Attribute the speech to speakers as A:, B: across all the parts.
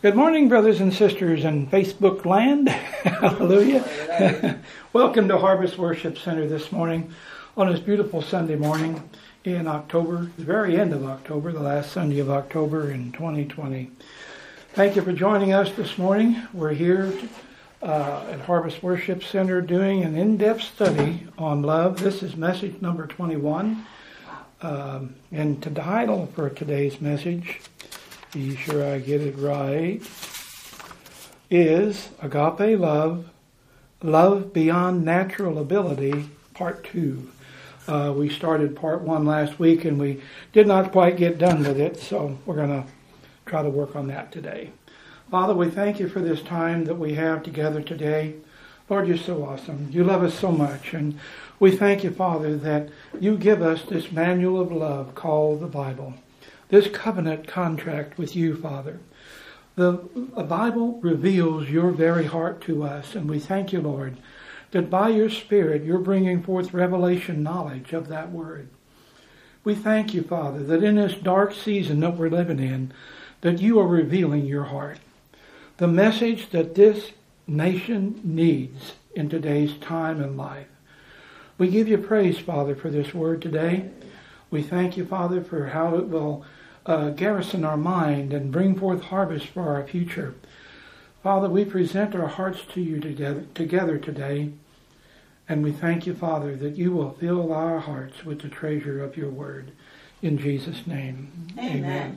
A: Good morning, brothers and sisters in Facebook land. Hallelujah. Welcome to Harvest Worship Center this morning on this beautiful Sunday morning in October, the very end of October, the last Sunday of October in 2020. Thank you for joining us this morning. We're here at Harvest Worship Center doing an in-depth study on love. This is message number 21. And the title for today's message, be sure I get it right, is Agape Love, Love Beyond Natural Ability, Part 2. We started Part 1 last week and we did not quite get done with it, so we're going to try to work on that today. Father, we thank you for this time that we have together today. Lord, you're so awesome. You love us so much, and we thank you, Father, that you give us this manual of love called the Bible. This covenant contract with you, Father. The Bible reveals your very heart to us, and we thank you, Lord, that by your Spirit you're bringing forth revelation knowledge of that word. We thank you, Father, that in this dark season that we're living in, that you are revealing your heart. The message that this nation needs in today's time and life. We give you praise, Father, for this word today. We thank you, Father, for how it will garrison our mind and bring forth harvest for our future. Father, we present our hearts to you together today, and we thank you, Father, that you will fill our hearts with the treasure of your word. In Jesus' name, amen.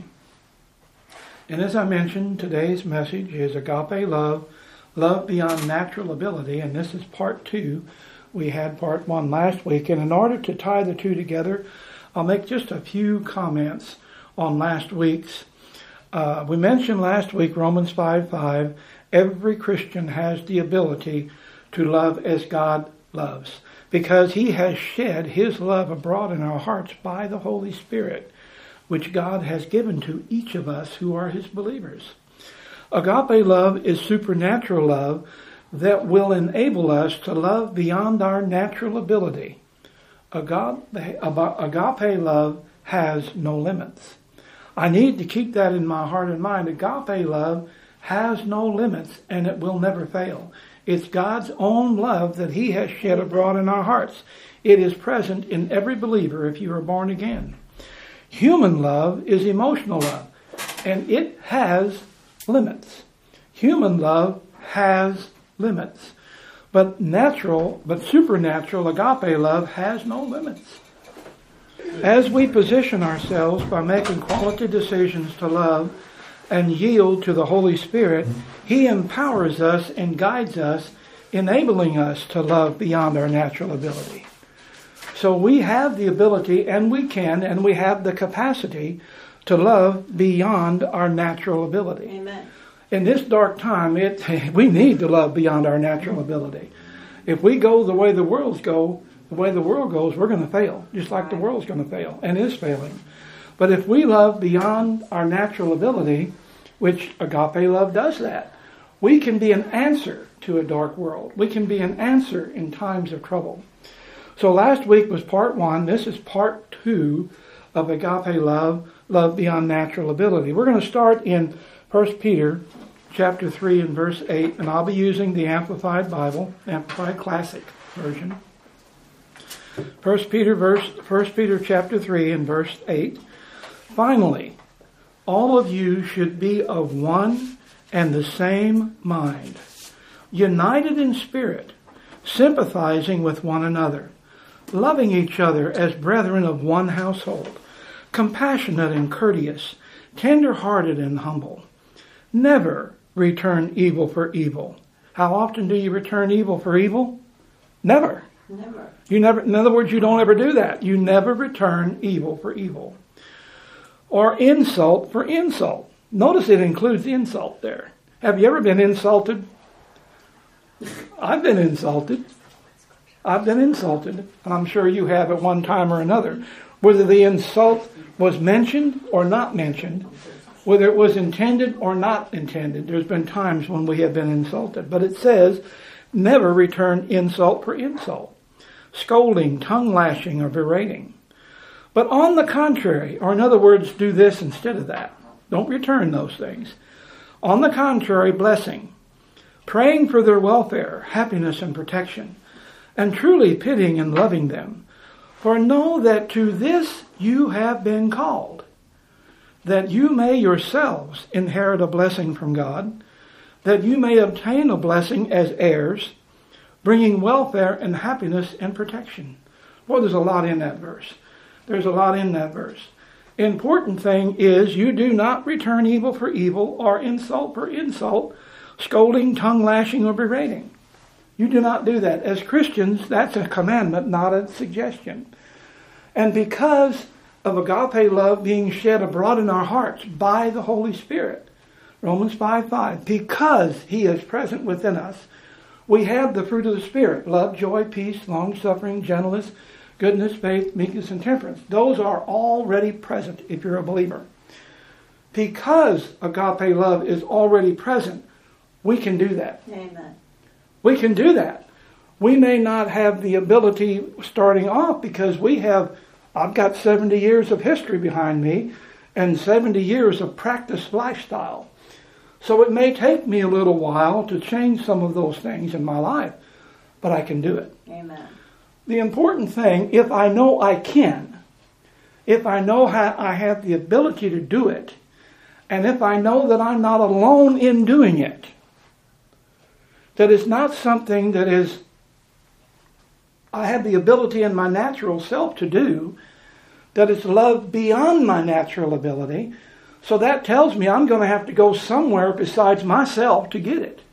A: And as I mentioned, today's message is Agape Love, Love Beyond Natural Ability, and this is Part 2. We had Part 1 last week, and in order to tie the two together, I'll make just a few comments on last week's. We mentioned last week Romans 5:5. Every Christian has the ability to love as God loves, because he has shed his love abroad in our hearts by the Holy Spirit, which God has given to each of us who are his believers. Agape love is supernatural love that will enable us to love beyond our natural ability. Agape love has no limits. I need to keep that in my heart and mind. Agape love has no limits, and it will never fail. It's God's own love that he has shed abroad in our hearts. It is present in every believer if you are born again. Human love is emotional love, and it has limits. Human love has limits. But supernatural agape love has no limits. As we position ourselves by making quality decisions to love and yield to the Holy Spirit, he empowers us and guides us, enabling us to love beyond our natural ability. So we have the ability, and we have the capacity to love beyond our natural ability.
B: Amen.
A: In this dark time, we need to love beyond our natural ability. If we go the way the world goes, we're going to fail, just like the world's going to fail and is failing. But if we love beyond our natural ability, which agape love does that, we can be an answer to a dark world. We can be an answer in times of trouble. So last week was Part 1. This is Part 2 of agape love, love beyond natural ability. We're going to start in 1 Peter chapter 3 and verse 8, and I'll be using the Amplified Bible, Amplified Classic version. 1 Peter chapter 3 and verse 8. Finally, all of you should be of one and the same mind, united in spirit, sympathizing with one another, loving each other as brethren of one household, compassionate and courteous, tender-hearted and humble. Never return evil for evil. How often do you return evil for evil? Never.
B: Never.
A: In other words, you don't ever do that. You never return evil for evil. Or insult for insult. Notice it includes insult there. Have you ever been insulted? I've been insulted. And I'm sure you have at one time or another. Whether the insult was mentioned or not mentioned, whether it was intended or not intended, there's been times when we have been insulted. But it says, never return insult for insult. Scolding, tongue lashing, or berating. But on the contrary, or in other words, do this instead of that. Don't return those things. On the contrary, blessing, praying for their welfare, happiness, and protection, and truly pitying and loving them. For know that to this you have been called, that you may yourselves inherit a blessing from God, that you may obtain a blessing as heirs, bringing welfare and happiness and protection. Well, there's a lot in that verse. There's a lot in that verse. Important thing is you do not return evil for evil or insult for insult, scolding, tongue lashing, or berating. You do not do that. As Christians, that's a commandment, not a suggestion. And because of agape love being shed abroad in our hearts by the Holy Spirit, Romans 5:5, because He is present within us, we have the fruit of the Spirit, love, joy, peace, long-suffering, gentleness, goodness, faith, meekness, and temperance. Those are already present if you're a believer. Because agape love is already present, we can do that.
B: Amen.
A: We can do that. We may not have the ability starting off because I've got 70 years of history behind me and 70 years of practiced lifestyle. So it may take me a little while to change some of those things in my life, but I can do it.
B: Amen.
A: The important thing, if I know I can, if I know how I have the ability to do it, and if I know that I'm not alone in doing it, that it's not something that is I have the ability in my natural self to do, that it's love beyond my natural ability. So that tells me I'm going to have to go somewhere besides myself to get it.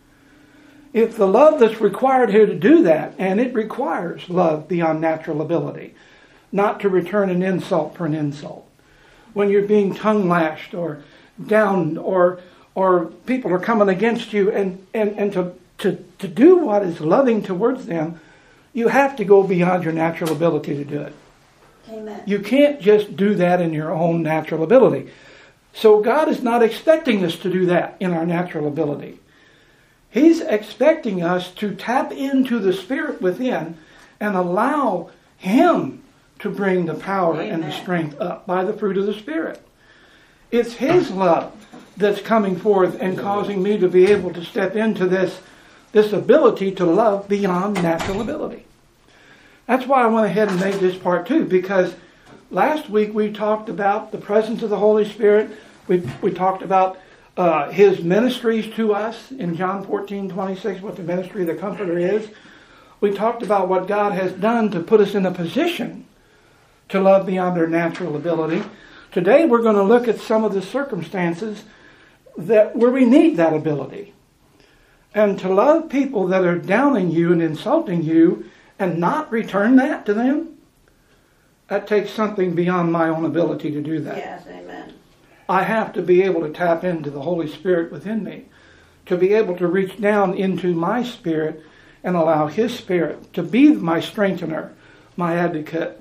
A: If the love that's required here to do that, and it requires love beyond natural ability, not to return an insult for an insult. When you're being tongue lashed or down or people are coming against you and to do what is loving towards them, you have to go beyond your natural ability to do it.
B: Amen.
A: You can't just do that in your own natural ability. So God is not expecting us to do that in our natural ability. He's expecting us to tap into the Spirit within and allow Him to bring the power and the strength up by the fruit of the Spirit. It's His love that's coming forth and causing me to be able to step into this ability to love beyond natural ability. That's why I went ahead and made this part 2, because last week we talked about the presence of the Holy Spirit. We talked about His ministries to us in John 14:26, what the ministry of the Comforter is. We talked about what God has done to put us in a position to love beyond our natural ability. Today we're going to look at some of the circumstances where we need that ability. And to love people that are downing you and insulting you and not return that to them, that takes something beyond my own ability to do that.
B: Yes, amen.
A: I have to be able to tap into the Holy Spirit within me, to be able to reach down into my spirit and allow His Spirit to be my strengthener, my advocate,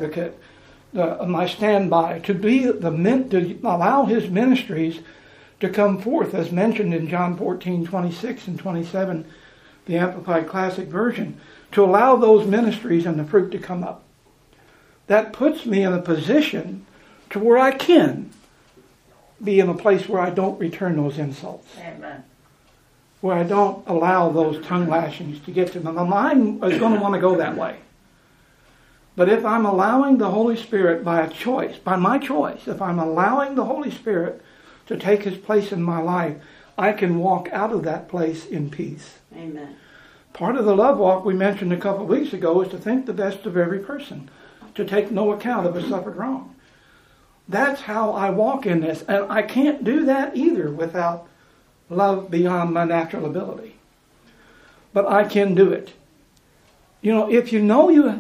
A: my standby, to allow His ministries to come forth, as mentioned in John 14:26 and 27, the Amplified Classic Version, to allow those ministries and the fruit to come up. That puts me in a position to where I can be in a place where I don't return those insults.
B: Amen.
A: Where I don't allow those tongue lashings to get to me. My mind is going to want to go that way. But if I'm allowing the Holy Spirit by my choice, if I'm allowing the Holy Spirit to take His place in my life, I can walk out of that place in peace.
B: Amen.
A: Part of the love walk we mentioned a couple of weeks ago is to think the best of every person, to take no account of a suffered wrong. That's how I walk in this, and I can't do that either without love beyond my natural ability. But I can do it. You know, if you know you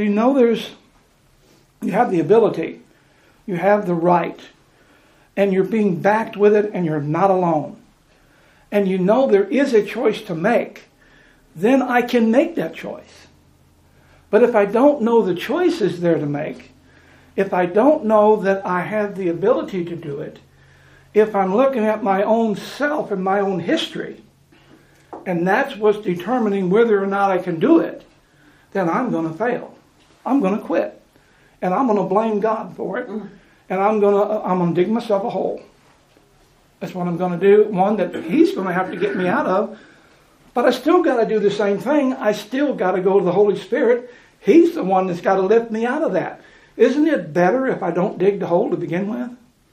A: have the ability, you have the right, and you're being backed with it, and you're not alone, and you know there is a choice to make, then I can make that choice. But if I don't know the choice is there to make, if I don't know that I have the ability to do it, if I'm looking at my own self and my own history, and that's what's determining whether or not I can do it, then I'm going to fail. I'm going to quit. And I'm going to blame God for it. And I'm going to dig myself a hole. That's what I'm going to do. One that He's going to have to get me out of. But I still got to do the same thing. I still got to go to the Holy Spirit. He's the one that's got to lift me out of that. Isn't it better if I don't dig the hole to begin with?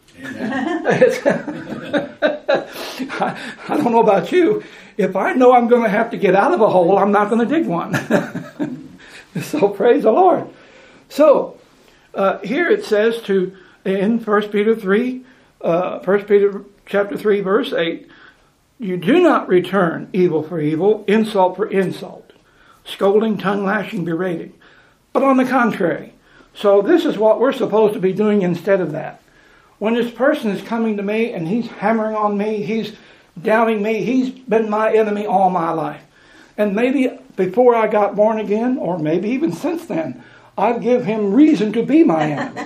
A: I don't know about you. If I know I'm going to have to get out of a hole, I'm not going to dig one. So praise the Lord. So here it says in 1 Peter 3, 1 Peter chapter 3, verse 8, you do not return evil for evil, insult for insult, scolding, tongue lashing, berating. But on the contrary, so this is what we're supposed to be doing instead of that. When this person is coming to me and he's hammering on me, he's doubting me, he's been my enemy all my life. And maybe before I got born again, or maybe even since then, I've given him reason to be my enemy.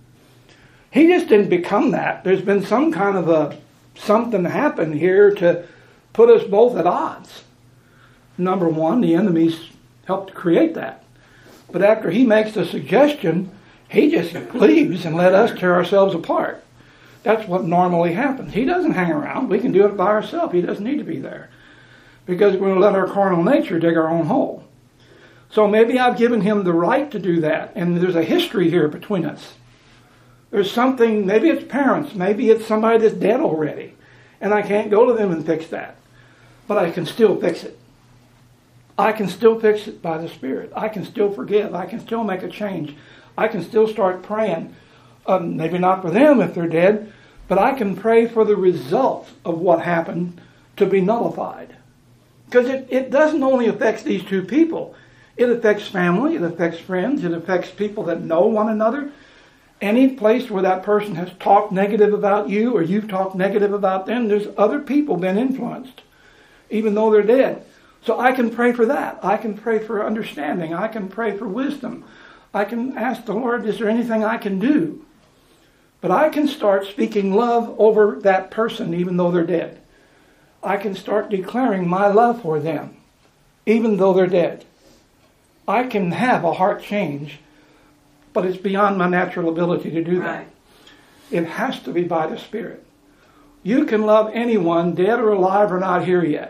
A: He just didn't become that. There's been some kind of something happened here to put us both at odds. Number one, the enemies helped to create that. But after he makes the suggestion, he just leaves and let us tear ourselves apart. That's what normally happens. He doesn't hang around. We can do it by ourselves. He doesn't need to be there. Because we're going to let our carnal nature dig our own hole. So maybe I've given him the right to do that. And there's a history here between us. There's something, maybe it's parents. Maybe it's somebody that's dead already. And I can't go to them and fix that. But I can still fix it. I can still fix it by the Spirit. I can still forgive. I can still make a change. I can still start praying. Maybe not for them if they're dead, but I can pray for the result of what happened to be nullified. Because it doesn't only affect these two people. It affects family. It affects friends. It affects people that know one another. Any place where that person has talked negative about you or you've talked negative about them, there's other people been influenced, even though they're dead. So I can pray for that. I can pray for understanding. I can pray for wisdom. I can ask the Lord, is there anything I can do? But I can start speaking love over that person even though they're dead. I can start declaring my love for them even though they're dead. I can have a heart change, but it's beyond my natural ability to do that. Right. It has to be by the Spirit. You can love anyone, dead or alive or not here yet.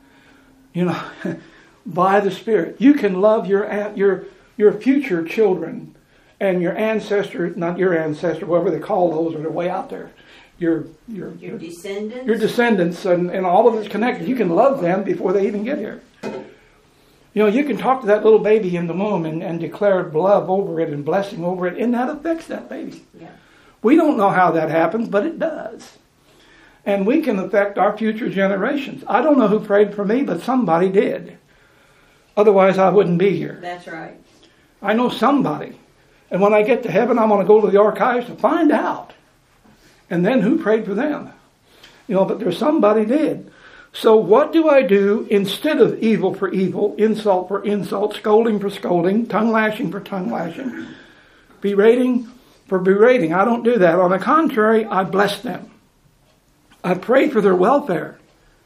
A: By the Spirit. You can love your future children and your ancestors, not your ancestor, whatever they call those, or they're way out there. Your descendants. Your descendants and all of it's connected. You can love them before they even get here. You can talk to that little baby in the womb and declare love over it and blessing over it, and that affects that baby. Yeah. We don't know how that happens, but it does. And we can affect our future generations. I don't know who prayed for me, but somebody did. Otherwise, I wouldn't be here.
B: That's right.
A: I know somebody. And when I get to heaven, I'm going to go to the archives to find out. And then who prayed for them? But there's somebody did. So what do I do instead of evil for evil, insult for insult, scolding for scolding, tongue lashing for tongue lashing, berating for berating? I don't do that. On the contrary, I bless them. I pray for their welfare.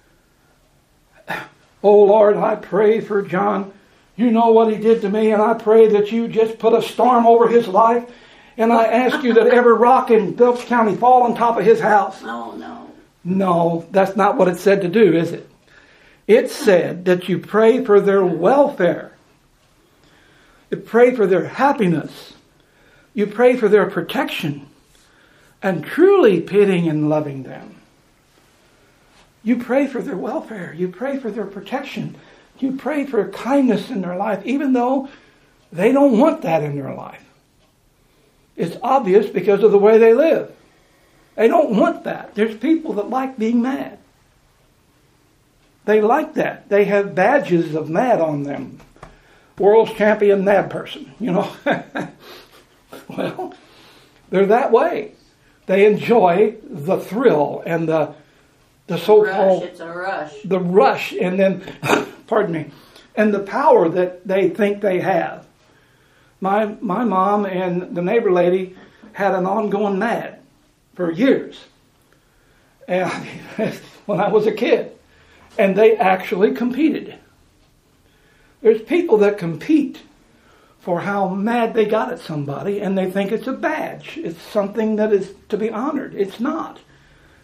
A: Oh Lord, I pray for John. You know what he did to me, and I pray that you just put a storm over his life. And I ask you that every rock in Phelps County fall on top of his house.
B: Oh, no.
A: No, that's not what it said to do, is it? It said that you pray for their welfare. You pray for their happiness. You pray for their protection. And truly pitying and loving them. You pray for their welfare. You pray for their protection. You pray for kindness in their life, even though they don't want that in their life. It's obvious because of the way they live. They don't want that. There's people that like being mad. They like that. They have badges of mad on them. World's champion mad person, Well, they're that way. They enjoy the thrill and the so-called...
B: It's a rush.
A: The rush, and then, pardon me, and the power that they think they have. My mom and the neighbor lady had an ongoing mad for years. And when I was a kid. And they actually competed. There's people that compete for how mad they got at somebody, and they think it's a badge. It's something that is to be honored. It's not.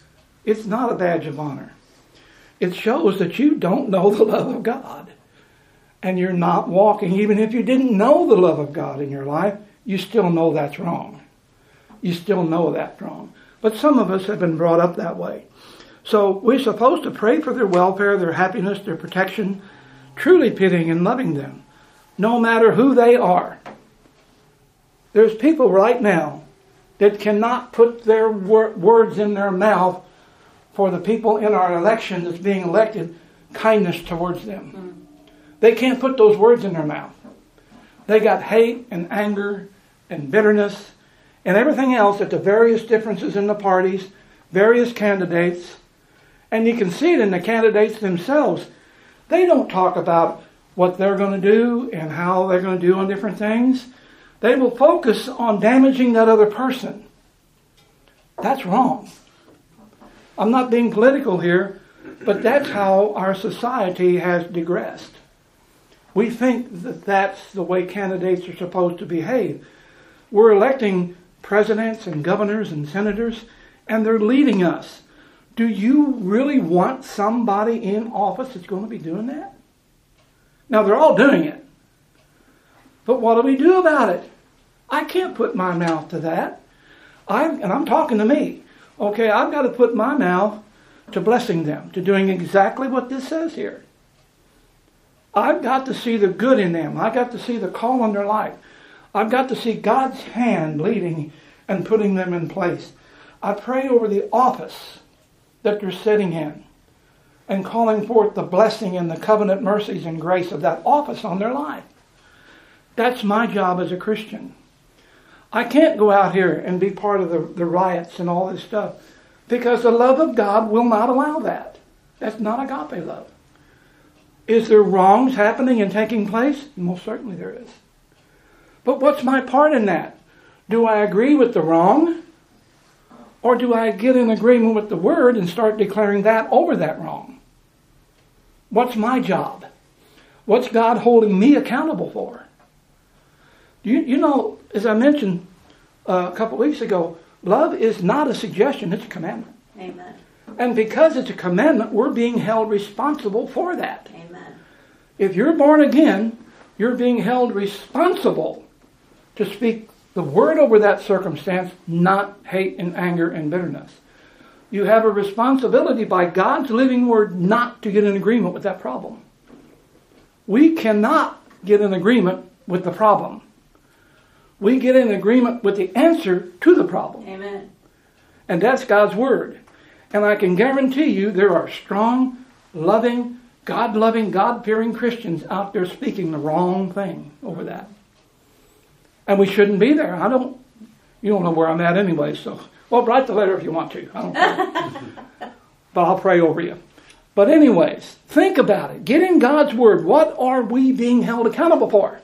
A: It's not a badge of honor. It shows that you don't know the love of God. And you're not walking, even if you didn't know the love of God in your life, you still know that's wrong. You still know that's wrong. But some of us have been brought up that way. So we're supposed to pray for their welfare, their happiness, their protection, truly pitying and loving them, no matter who they are. There's people right now that cannot put their words in their mouth for the people in our election that's being elected, kindness towards them. They can't put those words in their mouth. They got hate and anger and bitterness and everything else at the various differences in the parties, various candidates. And you can see it in the candidates themselves. They don't talk about what they're going to do and how they're going to do on different things. They will focus on damaging that other person. That's wrong. I'm not being political here, but that's how our society has digressed. We think that that's the way candidates are supposed to behave. We're electing presidents and governors and senators, and they're leading us. Do you really want somebody in office that's going to be doing that? Now, they're all doing it. But what do we do about it? I can't put my mouth to that. And I'm talking to me. Okay, I've got to put my mouth to blessing them, to doing exactly what this says here. I've got to see the good in them. I've got to see the call on their life. I've got to see God's hand leading and putting them in place. I pray over the office that they're sitting in and calling forth the blessing and the covenant mercies and grace of that office on their life. That's my job as a Christian. I can't go out here and be part of the riots and all this stuff because the love of God will not allow that. That's not agape love. Is there wrongs happening and taking place? Most certainly there is. But what's my part in that? Do I agree with the wrong? Or do I get in agreement with the Word and start declaring that over that wrong? What's my job? What's God holding me accountable for? You know, as I mentioned a couple weeks ago, love is not a suggestion, it's a commandment.
B: Amen.
A: And because it's a commandment, we're being held responsible for that.
B: Amen.
A: If you're born again, you're being held responsible to speak the word over that circumstance, not hate and anger and bitterness. You have a responsibility by God's living word not to get in agreement with that problem. We cannot get in agreement with the problem. We get in agreement with the answer to the problem.
B: Amen.
A: And that's God's word. And I can guarantee you there are strong, loving, God-fearing Christians out there speaking the wrong thing over that. And we shouldn't be there. You don't know where I'm at anyway, so, well, write the letter if you want to. I don't care. But I'll pray over you. But anyways, think about it. Get in God's word. What are we being held accountable for?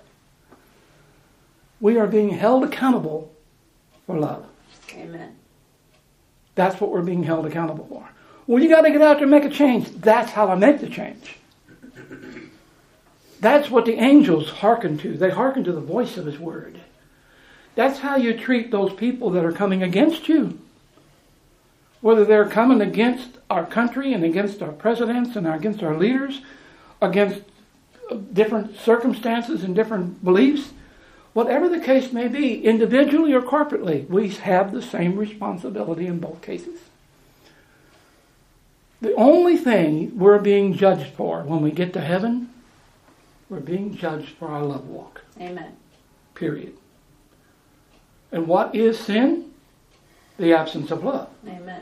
A: We are being held accountable for love.
B: Amen.
A: That's what we're being held accountable for. Well, you got to get out there and make a change. That's how I make the change. That's what the angels hearken to. They hearken to the voice of His word. That's how you treat those people that are coming against you. Whether they're coming against our country and against our presidents and against our leaders, against different circumstances and different beliefs, whatever the case may be, individually or corporately, we have the same responsibility in both cases. The only thing we're being judged for when we get to heaven, we're being judged for our love walk.
B: Amen.
A: Period. And what is sin? The absence of love.
B: Amen.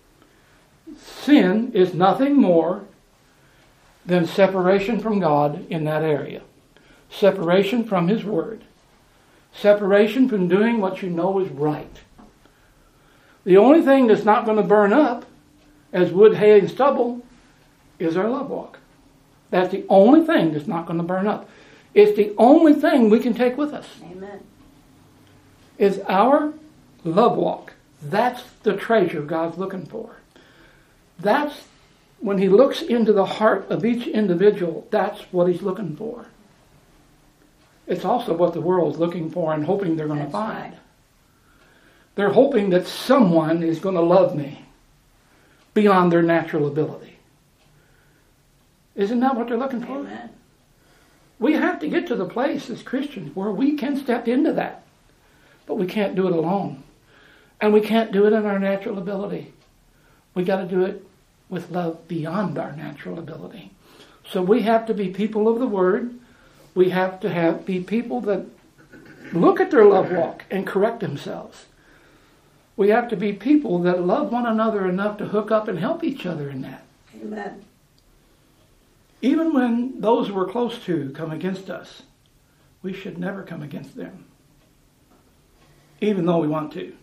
A: Sin is nothing more than separation from God in that area. Separation from His word. Separation from doing what you know is right. The only thing that's not going to burn up as wood, hay, and stubble is our love walk. That's the only thing that's not going to burn up. It's the only thing we can take with us.
B: Amen.
A: Is our love walk. That's the treasure God's looking for. That's when He looks into the heart of each individual, that's what He's looking for. It's also what the world's looking for and hoping they're going to find.
B: Right.
A: They're hoping that someone is going to love me. beyond their natural ability. Isn't that what they're looking for?
B: Amen.
A: We have to get to the place as Christians where we can step into that. But we can't do it alone. And we can't do it in our natural ability. We got to do it with love beyond our natural ability. So we have to be people of the Word. We have to be people that look at their love walk and correct themselves. We have to be people that love one another enough to hook up and help each other in that.
B: Amen.
A: Even when those we're close to come against us, we should never come against them, even though we want to.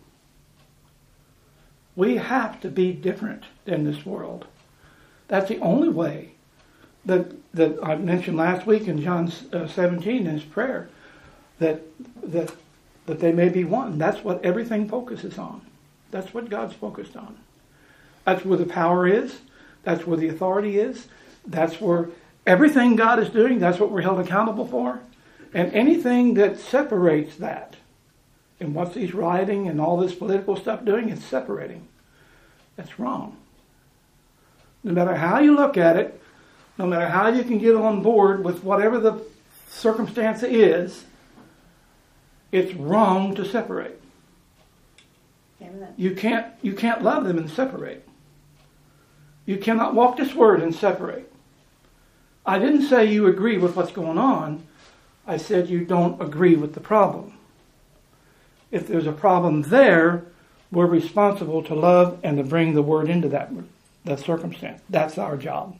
A: We have to be different than this world. That's the only way that I mentioned last week in John 17 in his prayer, that they may be one. That's what everything focuses on. That's what God's focused on. That's where the power is. That's where the authority is. That's where everything God is doing, that's what we're held accountable for. And anything that separates that, and what's these rioting and all this political stuff doing, it's separating. That's wrong. No matter how you look at it, no matter how you can get on board with whatever the circumstance is, it's wrong to separate.
B: Amen.
A: You can't love them and separate. You cannot walk this word and separate. I didn't say you agree with what's going on. I said you don't agree with the problem. If there's a problem there, we're responsible to love and to bring the word into that circumstance. That's our job.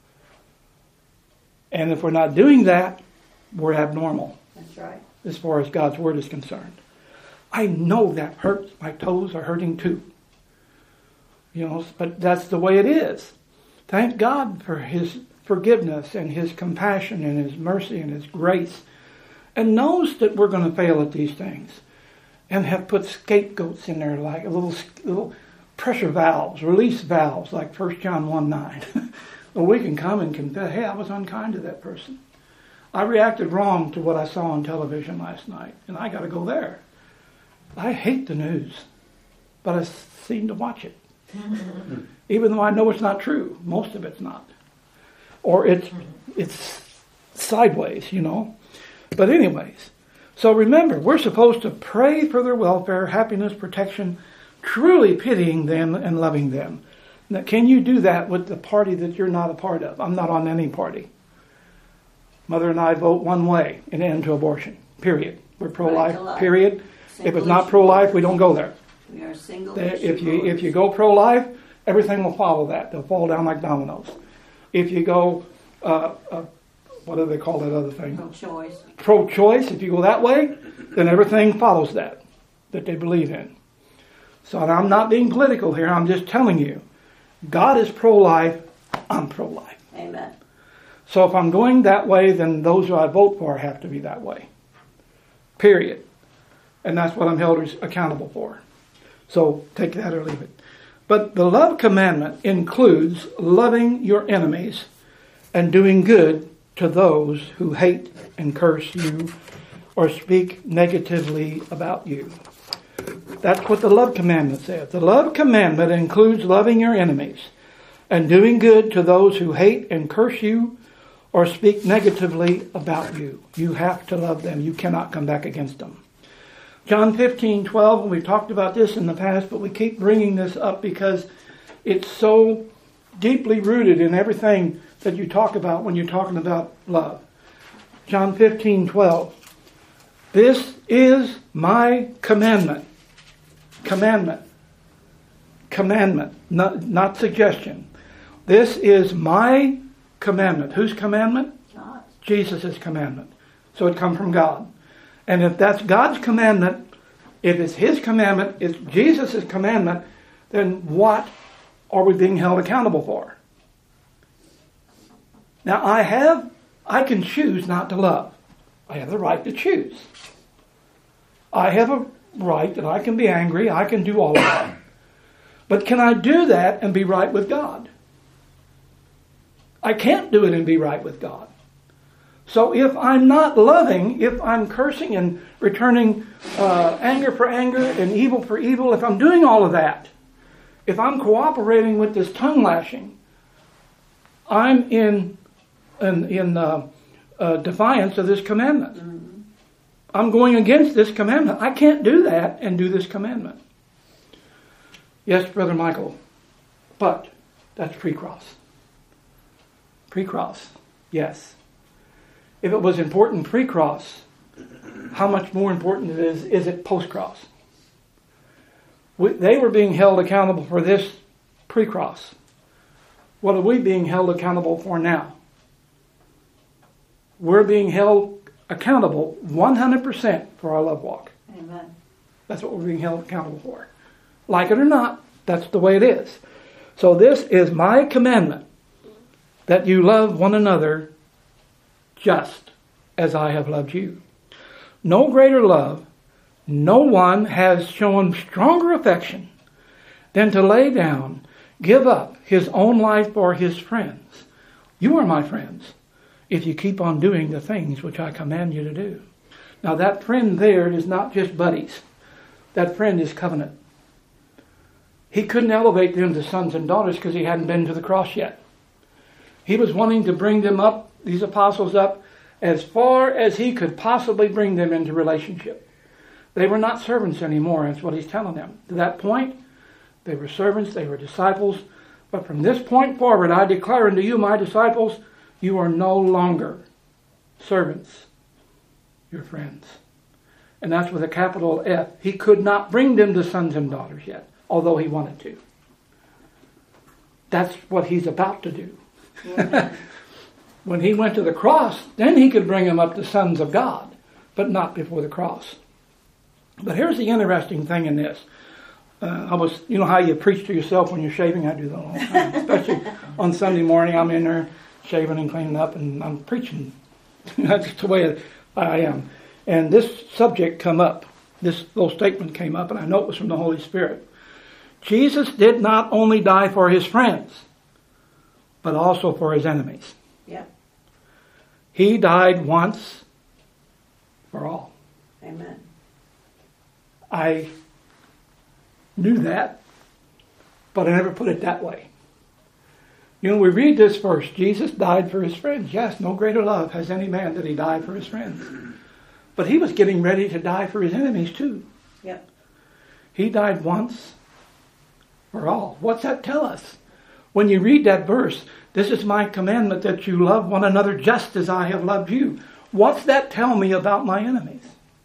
A: And if we're not doing that, we're abnormal.
B: That's right.
A: As far as God's word is concerned. I know that hurts. My toes are hurting too. But that's the way it is. Thank God for his forgiveness and his compassion and his mercy and his grace, and knows that we're going to fail at these things, and have put scapegoats in there like little pressure valves, release valves, like 1 John 1:9. Well, we can come and confess, hey, I was unkind to that person. I reacted wrong to what I saw on television last night, and I got to go there. I hate the news, but I seem to watch it. Even though I know it's not true. Most of it's not. Or it's sideways, But anyways, so remember, we're supposed to pray for their welfare, happiness, protection, truly pitying them and loving them. Now, can you do that with the party that you're not a part of? I'm not on any party. Mother and I vote one way, an end to abortion, period. We're pro-life, period. If it's not pro-life, we don't go there.
B: We are single.
A: If you go pro-life, everything will follow that. They'll fall down like dominoes. If you go, what do they call that other thing?
B: Pro-choice.
A: Pro-choice, if you go that way, then everything follows that they believe in. So I'm not being political here, I'm just telling you. God is pro-life, I'm pro-life.
B: Amen.
A: So if I'm going that way, then those who I vote for have to be that way. Period. And that's what I'm held accountable for. So take that or leave it. But the love commandment includes loving your enemies and doing good to those who hate and curse you or speak negatively about you. That's what the love commandment says. The love commandment includes loving your enemies and doing good to those who hate and curse you or speak negatively about you. You have to love them. You cannot come back against them. John 15:12, and we've talked about this in the past, but we keep bringing this up because it's so deeply rooted in everything that you talk about when you're talking about love. John 15:12. This is my commandment. Commandment. Commandment. Not suggestion. This is my commandment. Whose commandment?
B: God.
A: Jesus' commandment. So it comes from God. And if that's God's commandment, if it's his commandment, it's Jesus' commandment, then what are we being held accountable for? Now I can choose not to love. I have the right to choose. I have a right that I can be angry. I can do all of that. But can I do that and be right with God? I can't do it and be right with God. So if I'm not loving, if I'm cursing and returning anger for anger and evil for evil, if I'm doing all of that, If I'm cooperating with this tongue lashing, I'm in defiance of this commandment.
B: Mm-hmm.
A: I'm going against this commandment. I can't do that and do this commandment. Yes, Brother Michael, but that's pre-cross. Pre-cross, yes. If it was important pre-cross, how much more important is it post-cross? They were being held accountable for this pre-cross. What are we being held accountable for now? We're being held accountable 100% for our love walk.
B: Amen.
A: That's what we're being held accountable for. Like it or not, that's the way it is. So this is my commandment, that you love one another just as I have loved you. No greater love, no one has shown stronger affection than to lay down, give up his own life for his friends. You are my friends if you keep on doing the things which I command you to do. Now that friend there is not just buddies. That friend is covenant. He couldn't elevate them to sons and daughters because he hadn't been to the cross yet. He was wanting to bring them up, these apostles up, as far as he could possibly bring them into relationship. They were not servants anymore, that's what he's telling them. To that point, they were servants, they were disciples. But from this point forward, I declare unto you, my disciples, you are no longer servants, you're friends. And that's with a capital F. He could not bring them to sons and daughters yet, although he wanted to. That's what he's about to do.
B: Yeah.
A: When he went to the cross, then he could bring them up to sons of God, but not before the cross. But here's the interesting thing in this. You know how you preach to yourself when you're shaving? I do that all the time. Especially on Sunday morning, I'm in there shaving and cleaning up, and I'm preaching. That's just the way I am. And this subject come up. This little statement came up, and I know it was from the Holy Spirit. Jesus did not only die for his friends, but also for his enemies.
B: Yeah.
A: He died once for all.
B: Amen.
A: I knew that, but I never put it that way. You know, we read this verse, Jesus died for his friends. Yes, no greater love has any man that he died for his friends. But he was getting ready to die for his enemies too.
B: Yep.
A: He died once for all. What's that tell us? When you read that verse, this is my commandment that you love one another just as I have loved you. What's that tell me about my enemies?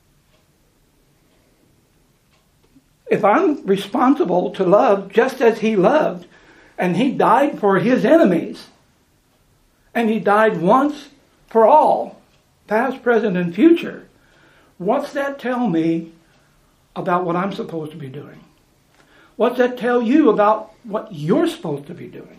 A: If I'm responsible to love just as he loved, and he died for his enemies, and he died once for all, past, present, and future, what's that tell me about what I'm supposed to be doing? What's that tell you about what you're supposed to be doing?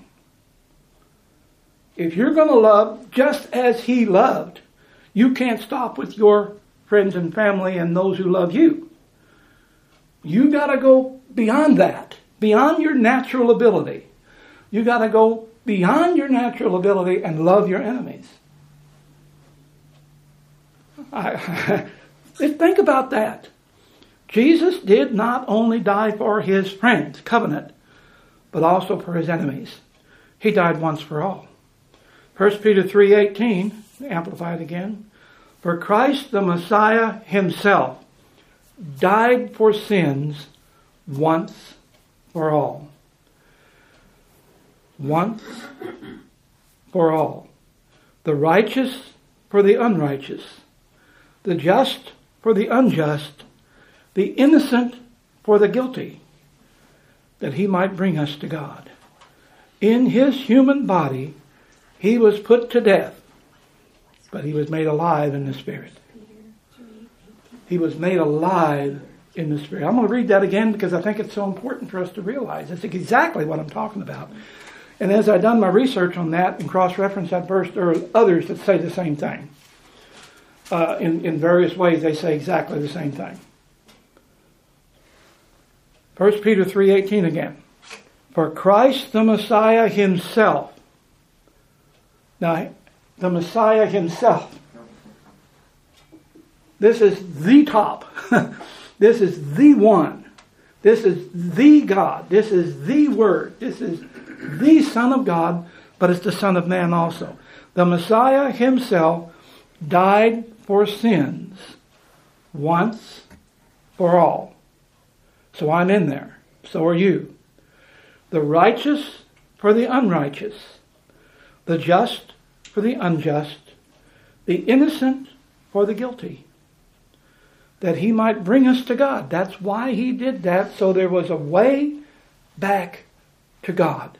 A: If you're going to love just as he loved, you can't stop with your friends and family and those who love you. You got to go beyond that, beyond your natural ability. You got to go beyond your natural ability and love your enemies. Think about that. Jesus did not only die for his friends, covenant, but also for his enemies. He died once for all. 1 Peter 3:18, amplified again. For Christ the Messiah himself died for sins once for all. Once for all. The righteous for the unrighteous. The just for the unjust. The innocent for the guilty. That he might bring us to God. In his human body, he was put to death, but he was made alive in the Spirit. He was made alive in the Spirit. I'm going to read that again because I think it's so important for us to realize. It's exactly what I'm talking about. And as I've done my research on that and cross-referenced that verse, there are others that say the same thing. In various ways, they say exactly the same thing. 1 Peter 3:18 again. For Christ the Messiah himself. Now, the Messiah himself. This is the top. This is the one This is the God. This is the Word. This is the Son of God, but it's the Son of Man also. The Messiah himself died for sins once for all. So I'm in there. So are you. The righteous for the unrighteous. The just for the unjust. The innocent for the guilty. That he might bring us to God. That's why he did that. So there was a way back to God.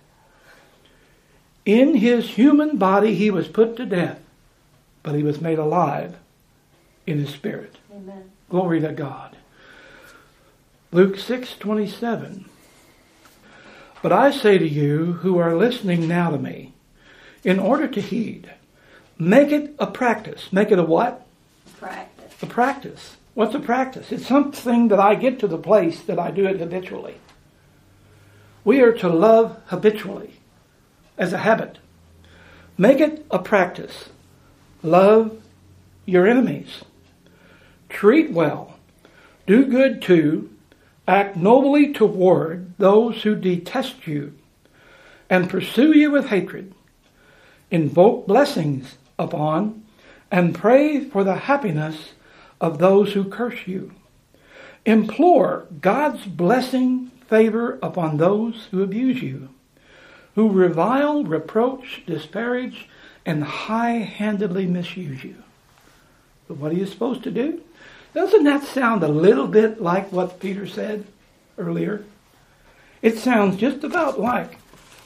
A: In his human body he was put to death, but he was made alive in his spirit.
B: Amen.
A: Glory to God. Luke 6:27. But I say to you who are listening now to me, in order to heed, make it a practice. Make it a what?
B: Practice.
A: A practice. What's a practice? It's something that I get to the place that I do it habitually. We are to love habitually, as a habit. Make it a practice. Love your enemies. Treat well. Do good to. Act nobly toward those who detest you and pursue you with hatred. Invoke blessings upon and pray for the happiness of those who curse you. Implore God's blessing, favor upon those who abuse you, who revile, reproach, disparage, and high-handedly misuse you. But what are you supposed to do? Doesn't that sound a little bit like what Peter said earlier? It sounds just about like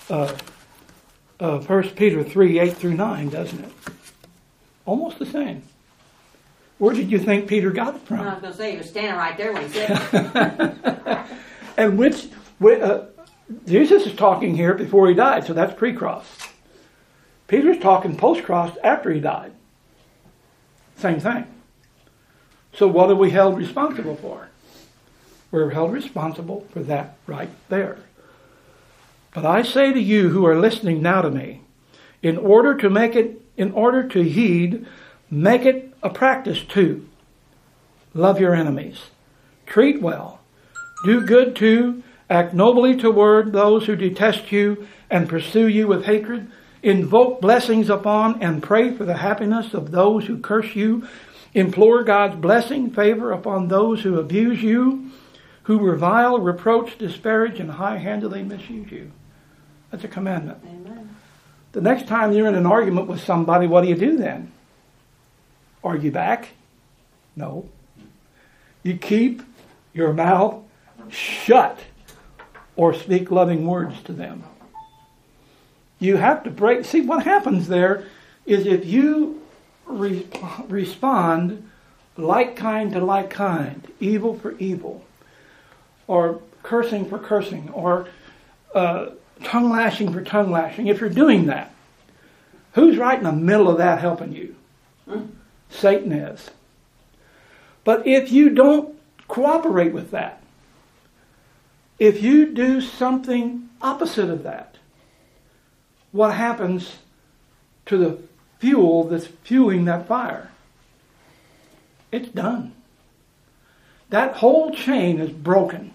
A: 1 Peter 3:8-9, doesn't it? Almost the same. Where did you think Peter got it from?
B: I was going to say, he was standing right there when he said it.
A: And Jesus is talking here before he died, so that's pre-cross. Peter's talking post-cross after he died. Same thing. So what are we held responsible for? We're held responsible for that right there. But I say to you who are listening now to me, in order to heed, make it a practice to love your enemies. Treat well. Do good to. Act nobly toward those who detest you and pursue you with hatred. Invoke blessings upon and pray for the happiness of those who curse you. Implore God's blessing, favor upon those who abuse you, who revile, reproach, disparage, and high-handedly misuse you. That's a commandment.
B: Amen.
A: The next time you're in an argument with somebody, what do you do then? Argue back? No. You keep your mouth shut or speak loving words to them. You have to break. See, what happens there is if you respond like kind to like kind, evil for evil, or cursing for cursing, or tongue lashing for tongue lashing, if you're doing that, who's right in the middle of that helping you? Satan is. But if you don't cooperate with that, if you do something opposite of that, what happens to the fuel that's fueling that fire? It's done. That whole chain is broken.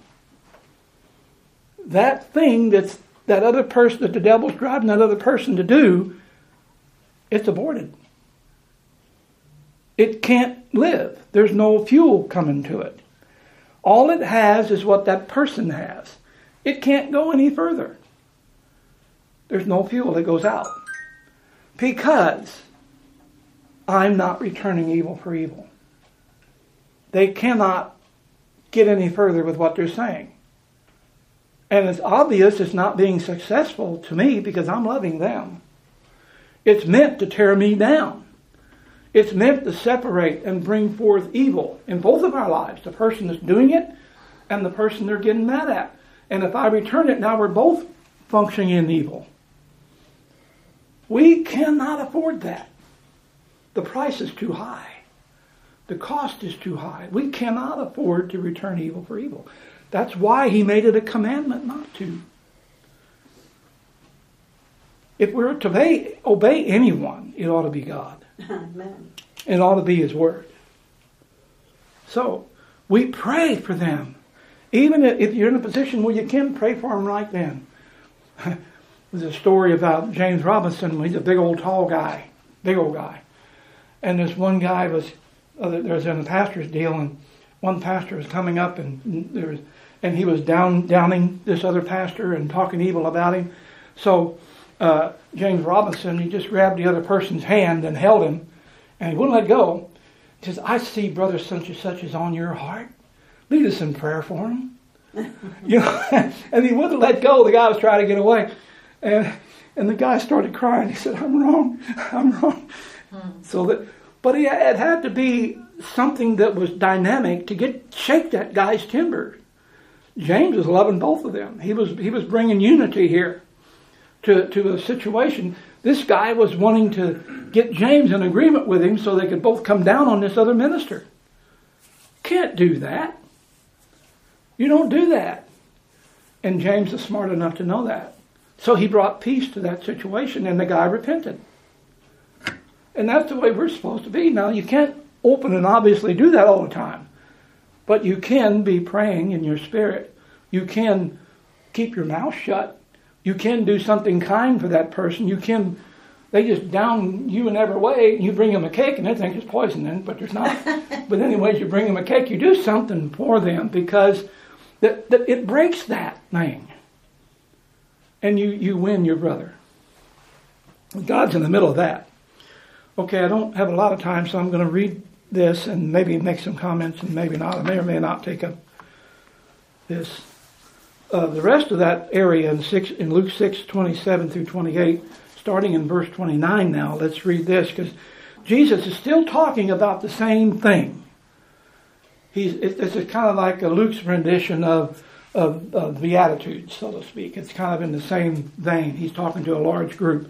A: That thing that the devil's driving that other person to do, it's aborted. It can't live. There's no fuel coming to it. All it has is what that person has. It can't go any further. There's no fuel that goes out. Because I'm not returning evil for evil. They cannot get any further with what they're saying. And it's obvious it's not being successful to me because I'm loving them. It's meant to tear me down. It's meant to separate and bring forth evil in both of our lives. The person that's doing it and the person they're getting mad at. And if I return it, now we're both functioning in evil. We cannot afford that. The price is too high. The cost is too high. We cannot afford to return evil for evil. That's why he made it a commandment not to. If we're to obey anyone, it ought to be God.
B: Amen.
A: It ought to be his word. So, we pray for them Even if you're in a position where you can pray for them right then. There's a story about James Robinson. He's a big old tall guy, big old guy. And this one guy was in a pastor's deal, and one pastor was coming up, and he was downing this other pastor and talking evil about him. So James Robinson, he just grabbed the other person's hand and held him, and he wouldn't let go. He says, "I see brother such and such is on your heart. Lead us in prayer for him." And he wouldn't let go. The guy was trying to get away. And the guy started crying. He said, I'm wrong. But it had to be something that was dynamic to shake that guy's timber. James was loving both of them. He was bringing unity here to a situation. This guy was wanting to get James in agreement with him so they could both come down on this other minister. Can't do that. You don't do that. And James is smart enough to know that. So he brought peace to that situation, and the guy repented. And that's the way we're supposed to be. Now, you can't open and obviously do that all the time. But you can be praying in your spirit. You can keep your mouth shut. You can do something kind for that person. They just down you in every way. You bring them a cake, and they think it's poison in, but there's not. But anyways, you bring them a cake. You do something for them because that it breaks that thing. And you win your brother. God's in the middle of that. Okay, I don't have a lot of time, so I'm going to read this and maybe make some comments and maybe not. I may or may not take up this. The rest of that area in Luke 6:27 through 28, starting in verse 29 now, let's read this because Jesus is still talking about the same thing. This is kind of like a Luke's rendition of Beatitudes, so to speak. It's kind of in the same vein. He's talking to a large group.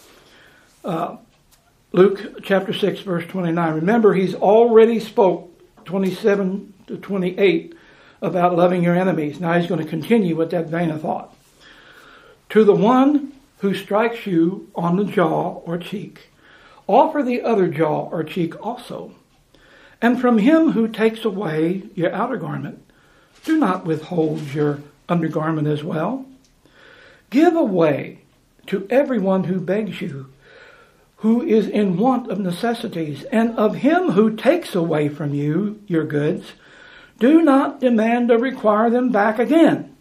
A: Luke chapter 6, verse 29. Remember, he's already spoke 27 to 28 about loving your enemies. Now he's going to continue with that vein of thought. To the one who strikes you on the jaw or cheek, offer the other jaw or cheek also. And from him who takes away your outer garment, do not withhold your undergarment as well. Give away to everyone who begs you, who is in want of necessities, and of him who takes away from you your goods, do not demand or require them back again.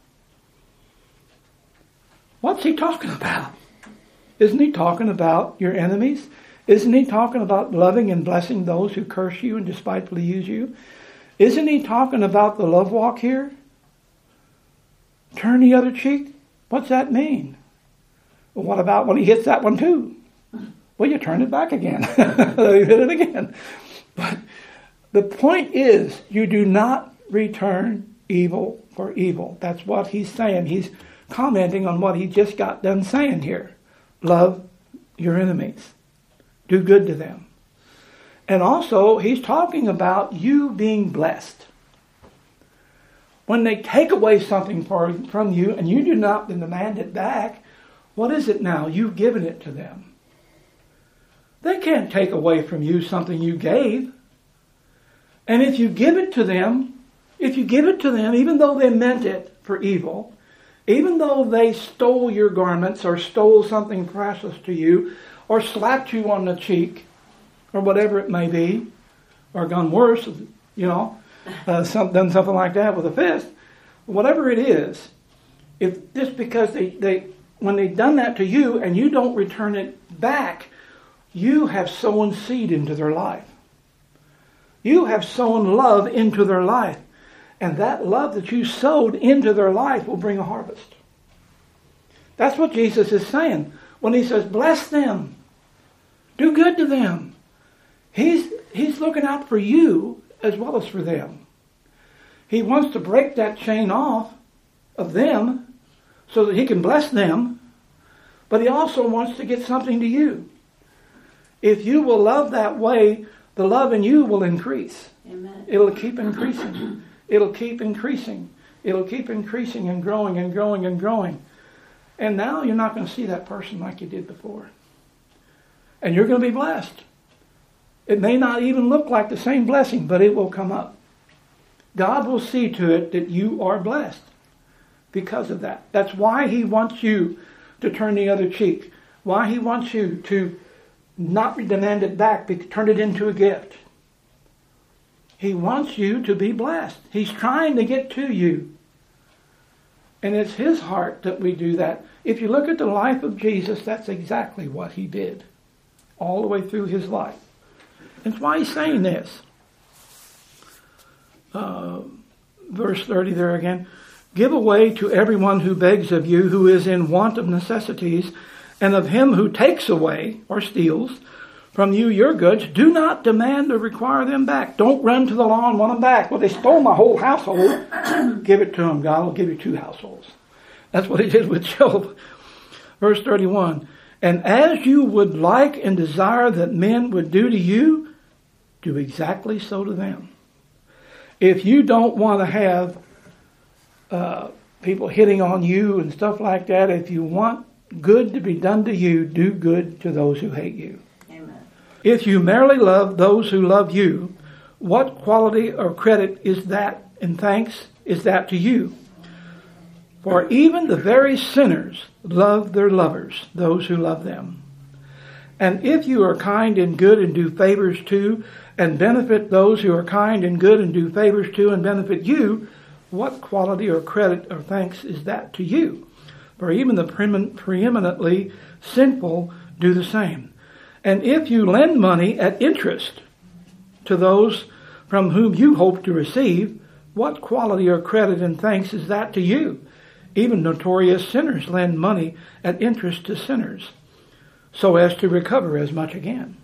A: What's he talking about? Isn't he talking about your enemies? Isn't he talking about loving and blessing those who curse you and despitefully use you? Isn't he talking about the love walk here? Turn the other cheek? What's that mean? Well, what about when he hits that one too? Well, you turn it back again. You hit it again. But the point is, you do not return evil for evil. That's what he's saying. He's commenting on what he just got done saying here. Love your enemies. Do good to them. And also, he's talking about you being blessed. When they take away something from you and you do not demand it back, what is it now? You've given it to them. They can't take away from you something you gave. And if you give it to them, even though they meant it for evil, even though they stole your garments or stole something precious to you, or slapped you on the cheek, or whatever it may be, or gone worse, done something like that with a fist, whatever it is, if just because when they've done that to you and you don't return it back, you have sown seed into their life. You have sown love into their life. And that love that you sowed into their life will bring a harvest. That's what Jesus is saying. When he says, bless them, do good to them. He's looking out for you as well as for them. He wants to break that chain off of them so that he can bless them. But he also wants to get something to you. If you will love that way, the love in you will increase.
B: Amen.
A: It'll keep increasing. It'll keep increasing. It'll keep increasing and growing and growing and growing. And now you're not going to see that person like you did before. And you're going to be blessed. It may not even look like the same blessing, but it will come up. God will see to it that you are blessed because of that. That's why He wants you to turn the other cheek. Why He wants you to not demand it back, but turn it into a gift. He wants you to be blessed. He's trying to get to you. And it's His heart that we do that. If you look at the life of Jesus, that's exactly what He did. All the way through His life. That's why He's saying this. Verse 30 there again. Give away to everyone who begs of you, who is in want of necessities, and of him who takes away or steals from you your goods. Do not demand or require them back. Don't run to the law and want them back. Well, they stole my whole household. Give it to them. God will give you 2 households. That's what He did with Job. Verse 31. And as you would like and desire that men would do to you, do exactly so to them. If you don't want to have people hitting on you and stuff like that, if you want good to be done to you, do good to those who hate you.
B: Amen.
A: If you merely love those who love you, what quality or credit is that and thanks is that to you? For even the very sinners love their lovers, those who love them. And if you are kind and good and do favors to, and benefit those who are kind and good and do favors to and benefit you, what quality or credit or thanks is that to you? For even the preeminently sinful do the same. And if you lend money at interest to those from whom you hope to receive, what quality or credit and thanks is that to you? Even notorious sinners lend money at interest to sinners, so as to recover as much again.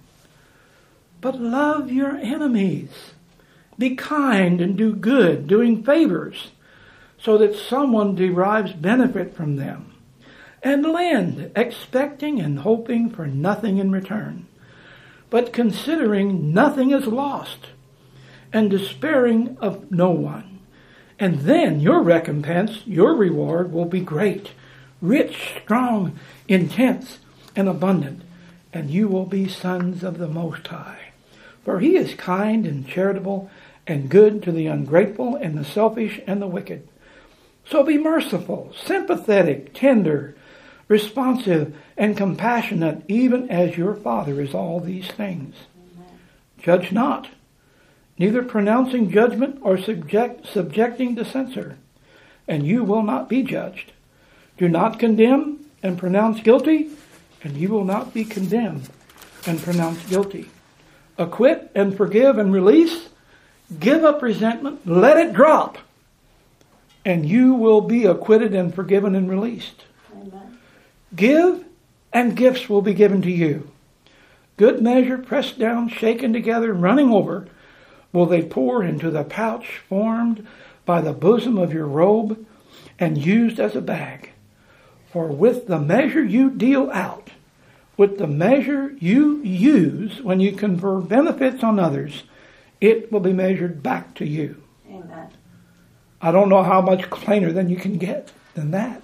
A: But love your enemies. Be kind and do good, doing favors, so that someone derives benefit from them. And lend, expecting and hoping for nothing in return, but considering nothing is lost, and despairing of no one. And then your recompense, your reward, will be great, rich, strong, intense, and abundant, and you will be sons of the Most High. For He is kind and charitable and good to the ungrateful and the selfish and the wicked. So be merciful, sympathetic, tender, responsive, and compassionate, even as your Father is all these things. Amen. Judge not, neither pronouncing judgment or subjecting to censor, and you will not be judged. Do not condemn and pronounce guilty, and you will not be condemned and pronounced guilty. Acquit and forgive and release. Give up resentment. Let it drop. And you will be acquitted and forgiven and released. Amen. Give, and gifts will be given to you. Good measure, pressed down, shaken together, running over, will they pour into the pouch formed by the bosom of your robe and used as a bag. For with the measure you deal out, with the measure you use when you confer benefits on others, it will be measured back to you.
B: Amen.
A: I don't know how much plainer than you can get than that.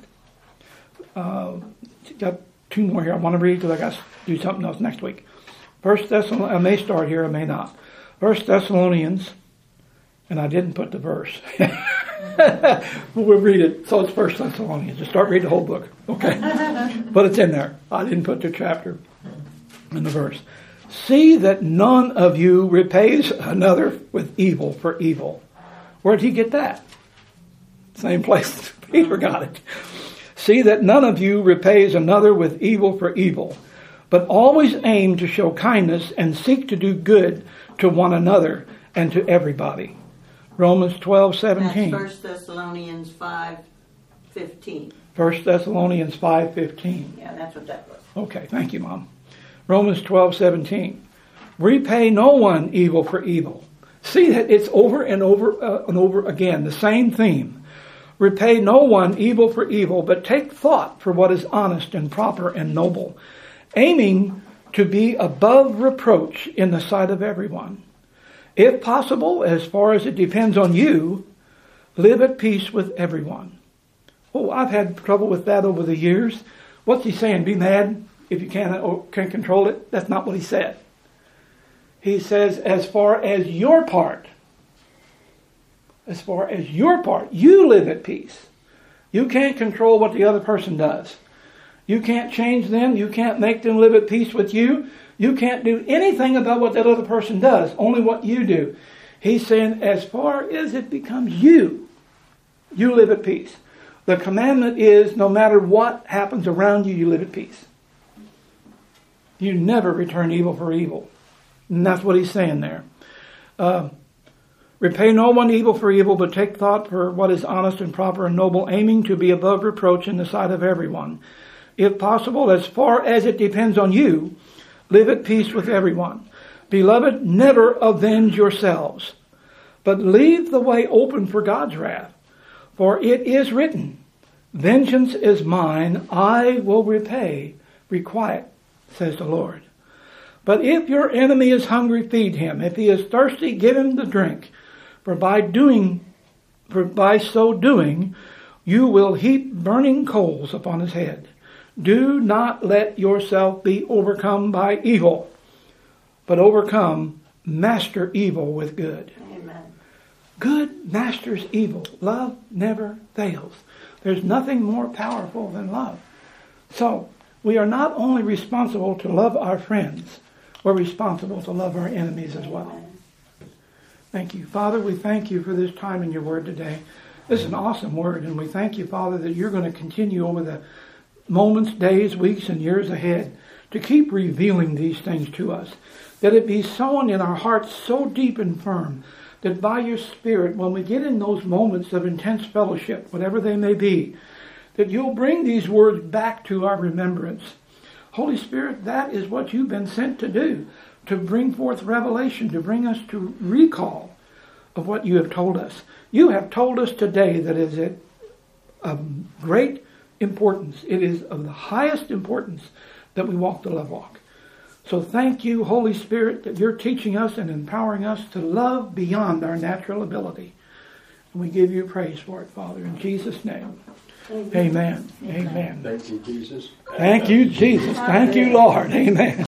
A: Got 2 more here I want to read because I got to do something else next week. First Thessalonians, I may start here, I may not. 1 Thessalonians, and I didn't put the verse. We'll read it. So it's 1 Thessalonians. Just start reading the whole book. Okay. But it's in there. I didn't put the chapter in the verse. See that none of you repays another with evil for evil. Where did he get that? Same place Peter got it. See that none of you repays another with evil for evil, but always aim to show kindness and seek to do good to one another and to everybody. Romans 12:17.
B: That's 1 Thessalonians 5:15.
A: 1 Thessalonians 5:15.
B: Yeah, that's what that was.
A: Okay, thank you, Mom. Romans 12:17. Repay no one evil for evil. See that it's over and over again, the same theme. Repay no one evil for evil, but take thought for what is honest and proper and noble, aiming to be above reproach in the sight of everyone. If possible, as far as it depends on you, live at peace with everyone. Oh, I've had trouble with that over the years. What's he saying? Be mad if you can't control it? That's not what he said. He says, as far as your part, as far as your part, you live at peace. You can't control what the other person does. You can't change them. You can't make them live at peace with you. You can't do anything about what that other person does, only what you do. He's saying, as far as it becomes you, you live at peace. The commandment is, no matter what happens around you, you live at peace. You never return evil for evil. And that's what he's saying there. Repay no one evil for evil, but take thought for what is honest and proper and noble, aiming to be above reproach in the sight of everyone. If possible, as far as it depends on you, live at peace with everyone. Beloved, never avenge yourselves, but leave the way open for God's wrath. For it is written, vengeance is mine, I will repay, requite, says the Lord. But if your enemy is hungry, feed him. If he is thirsty, give him to drink. For by so doing, you will heap burning coals upon his head. Do not let yourself be overcome by evil, but master evil with good.
B: Amen.
A: Good masters evil. Love never fails. There's nothing more powerful than love. So, we are not only responsible to love our friends, we're responsible to love our enemies as well. Thank you. Father, we thank you for this time in your word today. This is an awesome word, and we thank you, Father, that you're going to continue over the moments, days, weeks, and years ahead to keep revealing these things to us. That it be sown in our hearts so deep and firm that by your Spirit, when we get in those moments of intense fellowship, whatever they may be, that you'll bring these words back to our remembrance. Holy Spirit, that is what you've been sent to do, to bring forth revelation, to bring us to recall of what you have told us. You have told us today that it is of great importance. It is of the highest importance that we walk the love walk. So thank you, Holy Spirit, that you're teaching us and empowering us to love beyond our natural ability. And we give you praise for it, Father, in Jesus' name. Amen. Amen.
C: Thank you, Jesus.
A: Thank you, Jesus. Thank you, Lord. Amen.